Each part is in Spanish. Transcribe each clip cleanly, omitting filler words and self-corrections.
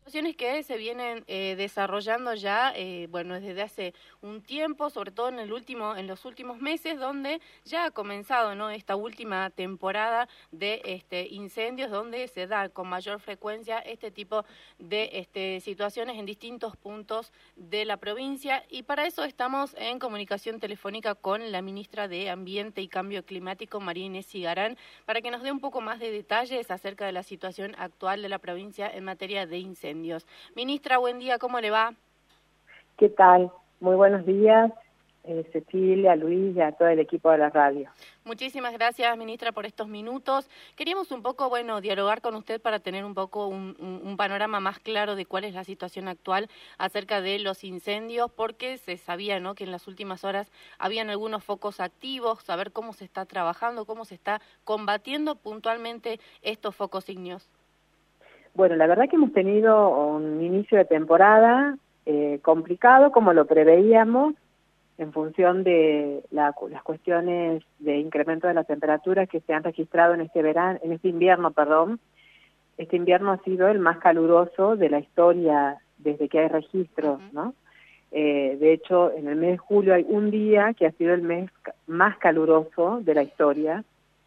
Situaciones que se vienen desarrollando ya, bueno, desde hace un tiempo, sobre todo en los últimos meses, donde ya ha comenzado, ¿no?, esta última temporada de incendios, donde se da con mayor frecuencia este tipo de situaciones en distintos puntos de la provincia, y para eso estamos en comunicación telefónica con la ministra de Ambiente y Cambio Climático, María Inés Sigarán, para que nos dé un poco más de detalles acerca de la situación actual de la provincia en materia de incendios. Ministra, buen día, ¿cómo le va? ¿Qué tal? Muy buenos días, Cecilia, Luis y a todo el equipo de la radio. Muchísimas gracias, ministra, por estos minutos. Queríamos un poco, bueno, dialogar con usted para tener un poco un panorama más claro de cuál es la situación actual acerca de los incendios, porque se sabía, ¿no?, que en las últimas horas habían algunos focos activos, saber cómo se está trabajando, cómo se está combatiendo puntualmente estos focos ígneos. Bueno, la verdad que hemos tenido un inicio de temporada complicado, como lo preveíamos, en función de las cuestiones de incremento de las temperaturas que se han registrado en este invierno, perdón. Este invierno ha sido el más caluroso de la historia desde que hay registros, ¿no? De hecho, en el mes de julio hay un día que ha sido el mes más caluroso de la historia,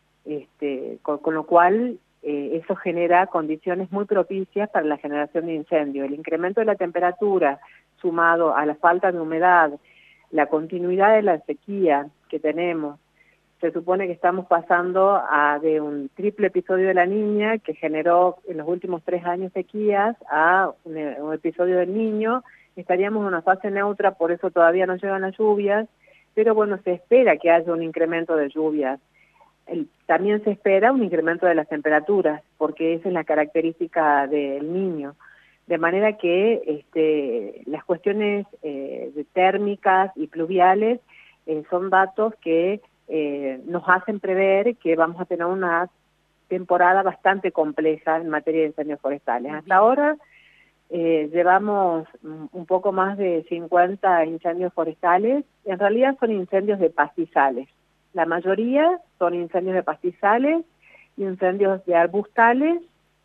con lo cual eso genera condiciones muy propicias para la generación de incendios. El incremento de la temperatura sumado a la falta de humedad, la continuidad de la sequía que tenemos, se supone que estamos pasando de un triple episodio de la Niña, que generó en los últimos 3 años sequías, a un episodio del Niño. Estaríamos en una fase neutra, por eso todavía no llegan las lluvias, pero bueno, se espera que haya un incremento de lluvias. También se espera un incremento de las temperaturas, porque esa es la característica del Niño. De manera que las cuestiones térmicas y pluviales son datos que nos hacen prever que vamos a tener una temporada bastante compleja en materia de incendios forestales. Hasta ahora llevamos un poco más de 50 incendios forestales. En realidad son incendios de pastizales. La mayoría son incendios de pastizales, incendios de arbustales,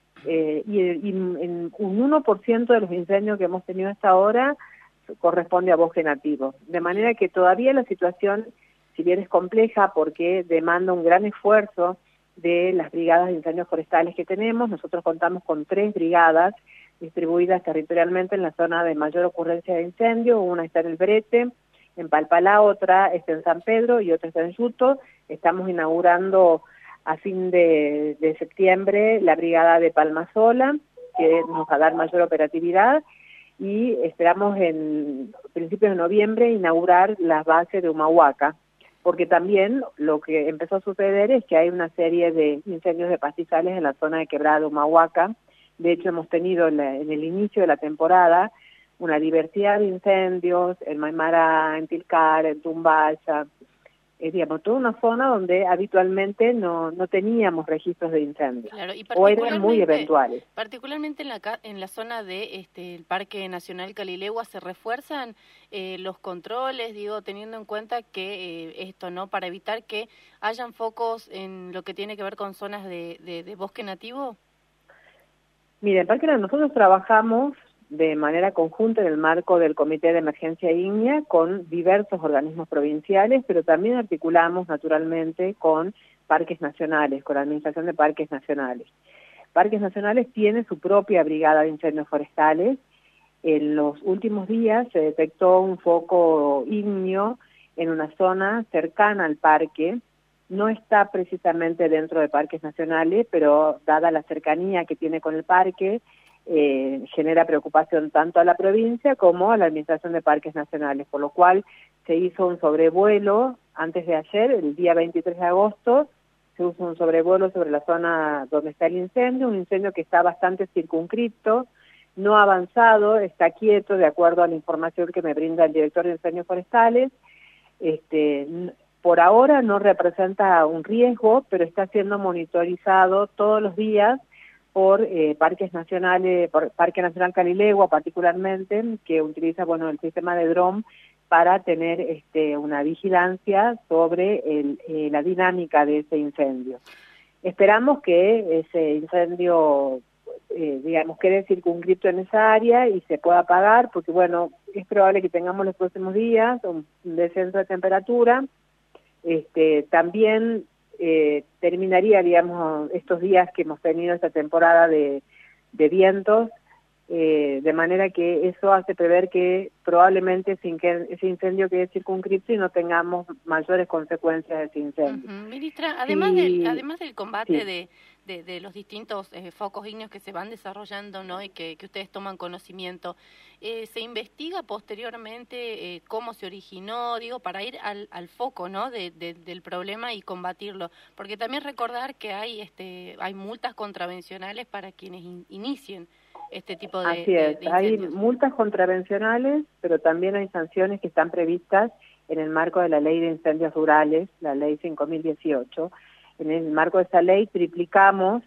y en un 1% de los incendios que hemos tenido hasta ahora corresponde a bosque nativo. De manera que todavía la situación, si bien es compleja porque demanda un gran esfuerzo de las brigadas de incendios forestales que tenemos, nosotros contamos con 3 brigadas distribuidas territorialmente en la zona de mayor ocurrencia de incendio. Una está en el Brete, en Palpalá, otra está en San Pedro y otra está en Yuto. Estamos inaugurando a fin de septiembre la brigada de Palmasola, que nos va a dar mayor operatividad, y esperamos en principios de noviembre inaugurar las bases de Humahuaca, porque también lo que empezó a suceder es que hay una serie de incendios de pastizales en la zona de Quebrada de Humahuaca. De hecho, hemos tenido en el inicio de la temporada una diversidad de incendios en Maimará, en Tilcara, en Tumbaya, digamos, toda una zona donde habitualmente no teníamos registros de incendios, claro, y o eran muy eventuales. Particularmente en la zona de el Parque Nacional Calilegua, ¿se refuerzan los controles, digo, teniendo en cuenta que esto, ¿no?, para evitar que hayan focos en lo que tiene que ver con zonas de bosque nativo? Mire, en Parque nosotros trabajamos de manera conjunta en el marco del Comité de Emergencia Ígnea con diversos organismos provinciales, pero también articulamos naturalmente con parques nacionales, con la Administración de Parques Nacionales. Parques Nacionales tiene su propia brigada de incendios forestales. En los últimos días se detectó un foco ígneo en una zona cercana al parque. No está precisamente dentro de Parques Nacionales, pero dada la cercanía que tiene con el parque, genera preocupación tanto a la provincia como a la Administración de Parques Nacionales, por lo cual se hizo un sobrevuelo antes de ayer, el día 23 de agosto, se hizo un sobrevuelo sobre la zona donde está el incendio, un incendio que está bastante circunscrito, no avanzado, está quieto, de acuerdo a la información que me brinda el director de Incendios Forestales. Por ahora no representa un riesgo, pero está siendo monitorizado todos los días por parques nacionales, por Parque Nacional Calilegua particularmente, que utiliza el sistema de dron para tener una vigilancia sobre la dinámica de ese incendio. Esperamos que ese incendio digamos, quede circunscripto en esa área y se pueda apagar, porque bueno, es probable que tengamos los próximos días un descenso de temperatura. También terminaría, digamos, estos días que hemos tenido esta temporada de vientos, de manera que eso hace prever que probablemente ese incendio quede circunscripto y no tengamos mayores consecuencias de ese incendio. Ministra, además del combate de los distintos focos ígneos que se van desarrollando, ¿no? Y que ustedes toman conocimiento, ¿se investiga posteriormente cómo se originó, digo, para ir al foco, ¿no? del problema y combatirlo? Porque también recordar que hay multas contravencionales para quienes inicien este tipo de Así es, hay multas contravencionales, pero también hay sanciones que están previstas en el marco de la Ley de Incendios Rurales, la Ley 5018. En el marco de esa ley triplicamos,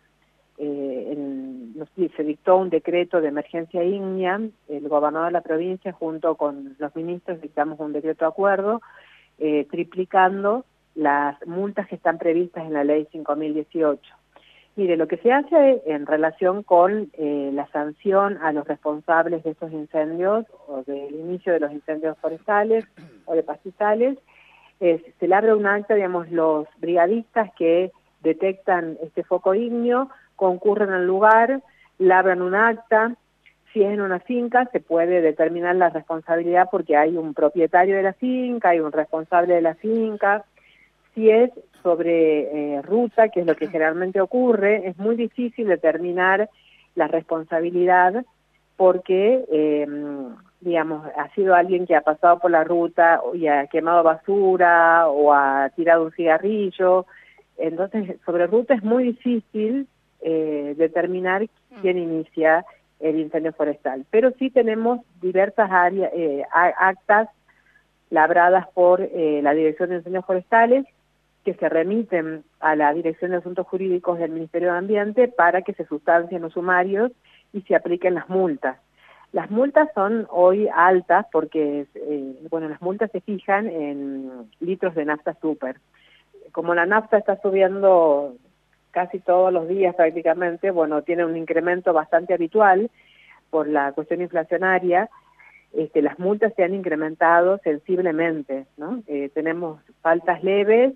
se dictó un decreto de emergencia ígnea, el gobernador de la provincia junto con los ministros dictamos un decreto de acuerdo, triplicando las multas que están previstas en la Ley 5018. Mire, lo que se hace en relación con la sanción a los responsables de estos incendios o del inicio de los incendios forestales o de pastizales, se le abre un acta, digamos, los brigadistas que detectan este foco ígneo concurren al lugar, labran un acta. Si es en una finca, se puede determinar la responsabilidad porque hay un propietario de la finca, hay un responsable de la finca. Si es sobre ruta, que es lo que generalmente ocurre, es muy difícil determinar la responsabilidad porque, digamos, ha sido alguien que ha pasado por la ruta y ha quemado basura o ha tirado un cigarrillo. Entonces, sobre ruta es muy difícil determinar quién inicia el incendio forestal. Pero sí tenemos diversas áreas, actas labradas por la Dirección de Incendios Forestales que se remiten a la Dirección de Asuntos Jurídicos del Ministerio de Ambiente para que se sustancien los sumarios y se apliquen las multas. Las multas son hoy altas porque, bueno, las multas se fijan en litros de nafta súper. Como la nafta está subiendo casi todos los días prácticamente, bueno, tiene un incremento bastante habitual por la cuestión inflacionaria. Las multas se han incrementado sensiblemente, ¿no? Tenemos faltas leves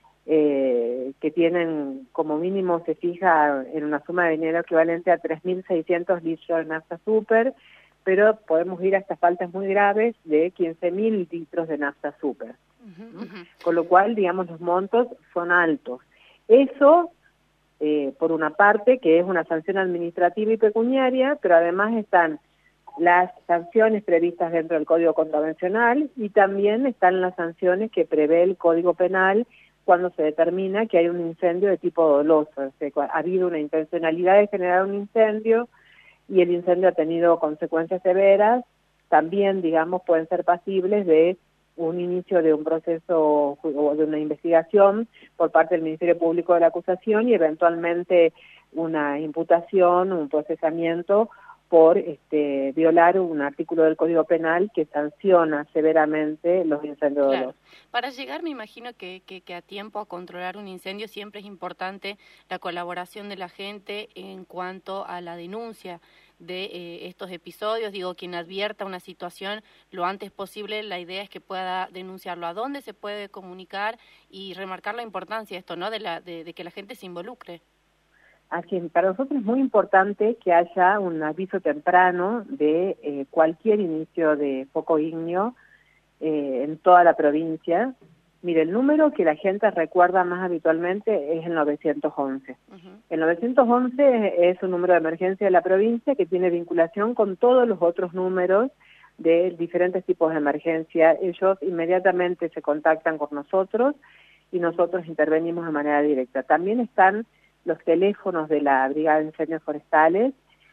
que tienen como mínimo, se fija en una suma de dinero equivalente a 3.600 litros de nafta súper, pero podemos ir hasta faltas muy graves de 15.000 litros de nafta súper. Con lo cual, digamos, los montos son altos. Eso, por una parte, que es una sanción administrativa y pecuniaria, pero además están las sanciones previstas dentro del Código Contravencional y también están las sanciones que prevé el Código Penal cuando se determina que hay un incendio de tipo doloso, o sea, ha habido una intencionalidad de generar un incendio y el incendio ha tenido consecuencias severas, también, digamos, pueden ser pasibles de un inicio de un proceso o de una investigación por parte del Ministerio Público de la acusación y eventualmente una imputación, un procesamiento por violar un artículo del Código Penal que sanciona severamente los incendios dolosos. Para llegar, me imagino que a tiempo a controlar un incendio siempre es importante la colaboración de la gente en cuanto a la denuncia de estos episodios. Digo, quien advierta una situación lo antes posible, la idea es que pueda denunciarlo. ¿A dónde se puede comunicar? Y remarcar la importancia de esto, ¿no? De que la gente se involucre. Así, para nosotros es muy importante que haya un aviso temprano de cualquier inicio de foco ígneo en toda la provincia. Mire, el número que la gente recuerda más habitualmente es el 911. El 911 es un número de emergencia de la provincia que tiene vinculación con todos los otros números de diferentes tipos de emergencia. Ellos inmediatamente se contactan con nosotros y nosotros intervenimos de manera directa. También están los teléfonos de la Brigada de Incendios Forestales,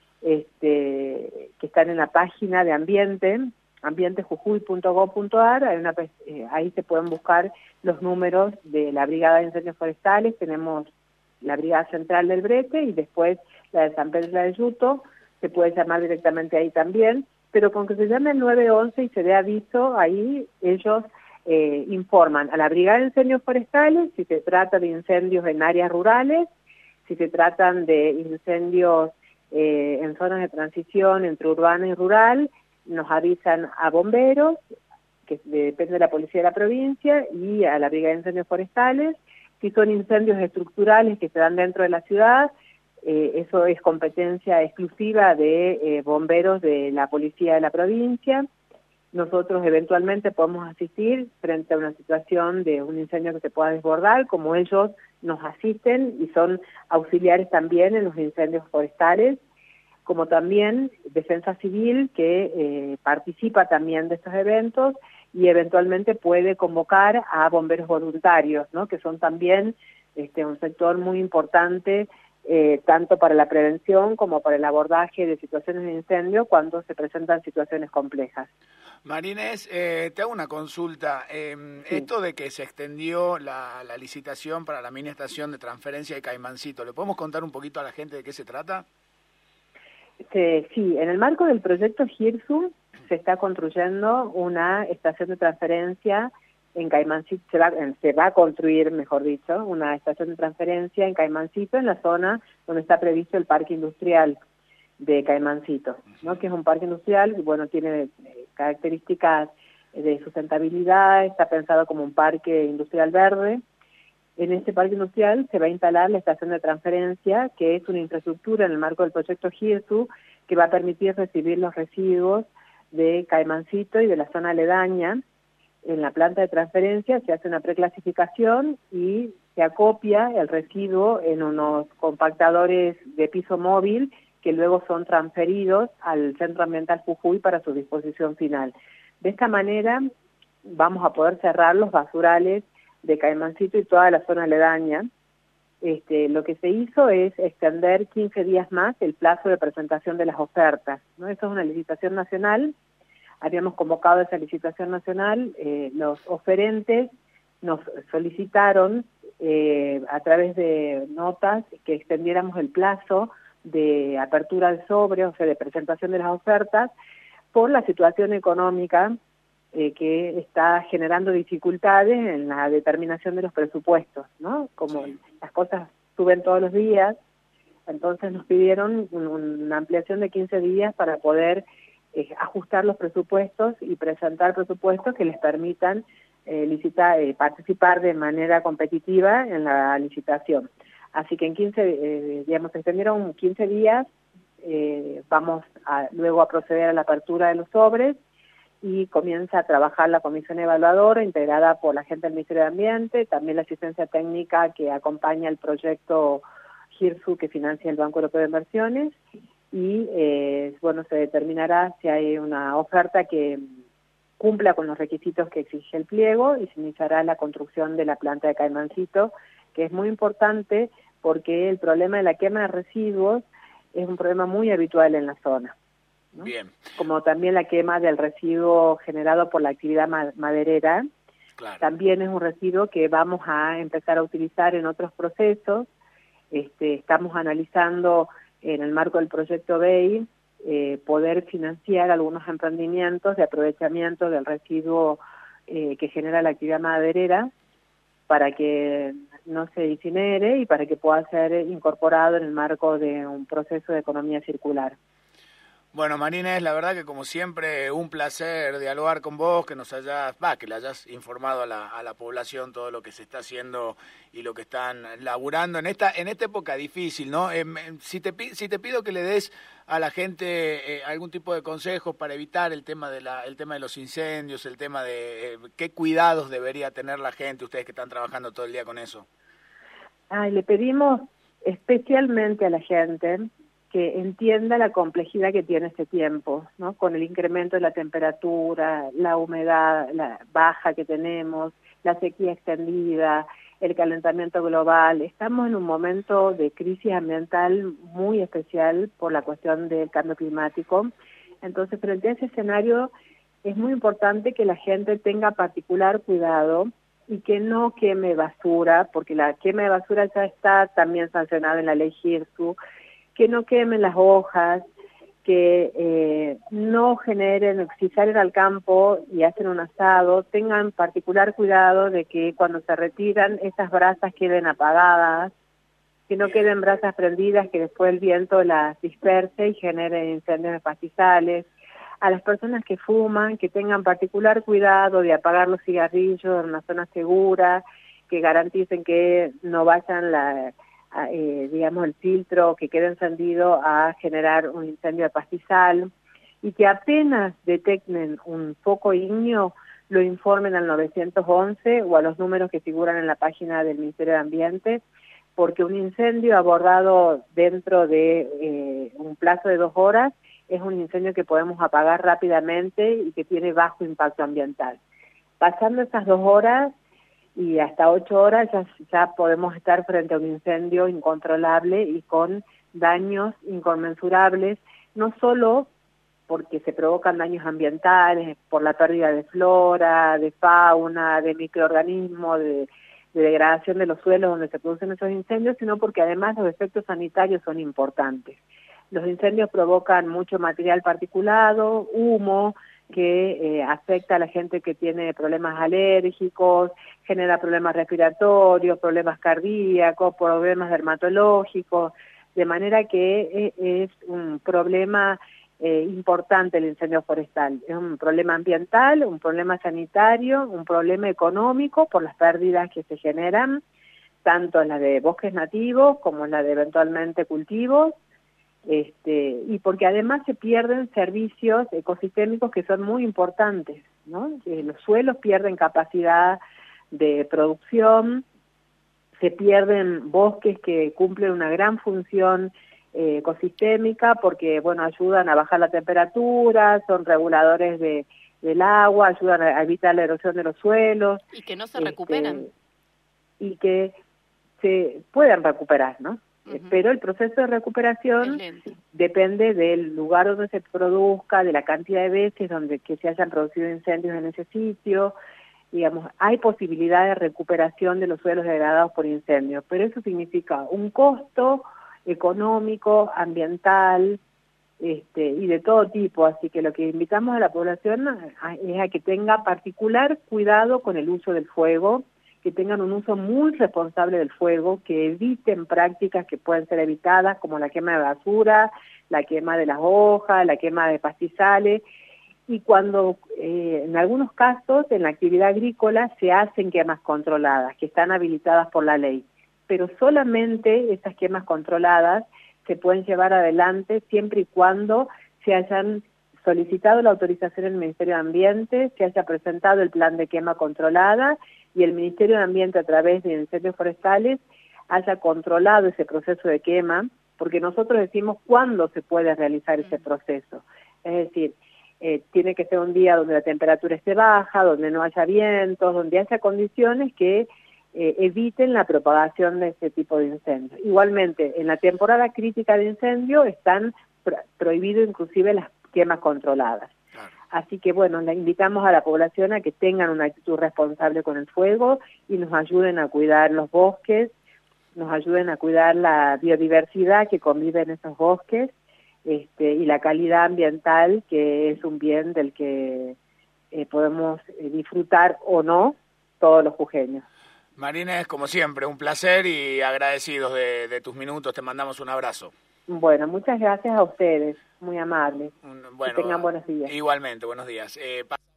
que están en la página de Ambiente, ambientejujuy.gov.ar, ahí se pueden buscar los números de la Brigada de Incendios Forestales. Tenemos la Brigada Central del Brete y después la de San Pedro de Yuto, se puede llamar directamente ahí también, pero con que se llame el 911 y se dé aviso, ahí ellos informan a la Brigada de Incendios Forestales si se trata de incendios en áreas rurales, si se tratan de incendios en zonas de transición entre urbano y rural, nos avisan a bomberos, que depende de la policía de la provincia, y a la Brigada de Incendios Forestales. Si son incendios estructurales que se dan dentro de la ciudad, eso es competencia exclusiva de bomberos de la policía de la provincia. Nosotros eventualmente podemos asistir frente a una situación de un incendio que se pueda desbordar, como ellos nos asisten y son auxiliares también en los incendios forestales, como también Defensa Civil, que participa también de estos eventos y eventualmente puede convocar a bomberos voluntarios, ¿no? Que son también un sector muy importante, tanto para la prevención como para el abordaje de situaciones de incendio cuando se presentan situaciones complejas. Marines, te hago una consulta. Sí. Esto de que se extendió la licitación para la mini estación de transferencia de Caimancito, ¿le podemos contar un poquito a la gente de qué se trata? Sí, en el marco del proyecto GIRSU se está construyendo una estación de transferencia en Caimancito, se va a construir, mejor dicho, una estación de transferencia en Caimancito, en la zona donde está previsto el parque industrial de Caimancito, ¿no? Que es un parque industrial, bueno, tiene características de sustentabilidad, está pensado como un parque industrial verde. En este parque industrial se va a instalar la estación de transferencia, que es una infraestructura en el marco del proyecto GIRSU, que va a permitir recibir los residuos de Caimancito y de la zona aledaña. En la planta de transferencia se hace una preclasificación y se acopia el residuo en unos compactadores de piso móvil que luego son transferidos al Centro Ambiental Jujuy para su disposición final. De esta manera vamos a poder cerrar los basurales de Caimancito y toda la zona aledaña. Lo que se hizo es extender 15 días más el plazo de presentación de las ofertas, ¿no? Eso es una licitación nacional. Habíamos convocado esa licitación nacional, los oferentes nos solicitaron a través de notas que extendiéramos el plazo de apertura de sobre, o sea, de presentación de las ofertas, por la situación económica que está generando dificultades en la determinación de los presupuestos, ¿no? Como las cosas suben todos los días, entonces nos pidieron una ampliación de 15 días para poder ajustar los presupuestos y presentar presupuestos que les permitan participar de manera competitiva en la licitación. Así que en se extendieron 15 días, vamos luego a proceder a la apertura de los sobres y comienza a trabajar la comisión evaluadora integrada por la gente del Ministerio de Ambiente, también la asistencia técnica que acompaña el proyecto GIRSU que financia el Banco Europeo de Inversiones y se determinará si hay una oferta que cumpla con los requisitos que exige el pliego y se iniciará la construcción de la planta de Caimancito, que es muy importante porque el problema de la quema de residuos es un problema muy habitual en la zona, ¿no? Bien. Como también la quema del residuo generado por la actividad maderera, claro. También es un residuo que vamos a empezar a utilizar en otros procesos. Estamos analizando en el marco del proyecto BEI poder financiar algunos emprendimientos de aprovechamiento del residuo que genera la actividad maderera para que no se incinere y para que pueda ser incorporado en el marco de un proceso de economía circular. Bueno, Marines, la verdad que como siempre un placer dialogar con vos, que que le hayas informado a la población todo lo que se está haciendo y lo que están laburando en esta época difícil, ¿no? Si te pido que le des a la gente algún tipo de consejos para evitar el tema de los incendios, el tema de qué cuidados debería tener la gente, ustedes que están trabajando todo el día con eso. Le pedimos especialmente a la gente que entienda la complejidad que tiene este tiempo, ¿no? Con el incremento de la temperatura, la humedad baja que tenemos, la sequía extendida, el calentamiento global. Estamos en un momento de crisis ambiental muy especial por la cuestión del cambio climático. Entonces, frente a ese escenario, es muy importante que la gente tenga particular cuidado y que no queme basura, porque la quema de basura ya está también sancionada en la ley GIRSU, que no quemen las hojas, que no generen, si salen al campo y hacen un asado, tengan particular cuidado de que cuando se retiran esas brasas queden apagadas, que no queden brasas prendidas, que después el viento las disperse y genere incendios de pastizales. A las personas que fuman, que tengan particular cuidado de apagar los cigarrillos en una zona segura, que garanticen que no vayan digamos el filtro que quede encendido a generar un incendio de pastizal, y que apenas detecten un foco ígneo lo informen al 911 o a los números que figuran en la página del Ministerio de Ambiente, porque un incendio abordado dentro de un plazo de 2 horas es un incendio que podemos apagar rápidamente y que tiene bajo impacto ambiental. Pasando esas 2 horas y hasta 8 horas ya podemos estar frente a un incendio incontrolable y con daños inconmensurables, no solo porque se provocan daños ambientales, por la pérdida de flora, de fauna, de microorganismos, de degradación de los suelos donde se producen esos incendios, sino porque además los efectos sanitarios son importantes. Los incendios provocan mucho material particulado, humo, que afecta a la gente que tiene problemas alérgicos, genera problemas respiratorios, problemas cardíacos, problemas dermatológicos, de manera que es un problema importante el incendio forestal. Es un problema ambiental, un problema sanitario, un problema económico por las pérdidas que se generan, tanto en la de bosques nativos como en la de eventualmente cultivos, y porque además se pierden servicios ecosistémicos que son muy importantes, ¿no? Los suelos pierden capacidad de producción, se pierden bosques que cumplen una gran función ecosistémica porque, bueno, ayudan a bajar la temperatura, son reguladores del agua, ayudan a evitar la erosión de los suelos. Y que no se recuperan. Y que se pueden recuperar, ¿no? Pero el proceso de recuperación depende del lugar donde se produzca, de la cantidad de veces que se hayan producido incendios en ese sitio. Digamos, hay posibilidad de recuperación de los suelos degradados por incendios, pero eso significa un costo económico, ambiental, y de todo tipo. Así que lo que invitamos a la población es a que tenga particular cuidado con el uso del fuego, que tengan un uso muy responsable del fuego, que eviten prácticas que pueden ser evitadas, como la quema de basura, la quema de las hojas, la quema de pastizales, y cuando en algunos casos en la actividad agrícola se hacen quemas controladas, que están habilitadas por la ley, pero solamente esas quemas controladas se pueden llevar adelante siempre y cuando se hayan solicitado la autorización del Ministerio de Ambiente, se haya presentado el plan de quema controlada y el Ministerio de Ambiente a través de incendios forestales haya controlado ese proceso de quema, porque nosotros decimos cuándo se puede realizar ese proceso. Es decir, tiene que ser un día donde la temperatura esté baja, donde no haya vientos, donde haya condiciones que eviten la propagación de este tipo de incendios. Igualmente, en la temporada crítica de incendio están prohibidas inclusive las quemas controladas. Claro. Así que bueno, le invitamos a la población a que tengan una actitud responsable con el fuego y nos ayuden a cuidar los bosques, nos ayuden a cuidar la biodiversidad que convive en esos bosques, y la calidad ambiental, que es un bien del que podemos disfrutar o no todos los jujeños. Marina, como siempre, un placer y agradecidos de tus minutos. Te mandamos un abrazo. Bueno, muchas gracias a ustedes, muy amables. Bueno, que tengan buenos días. Igualmente, buenos días.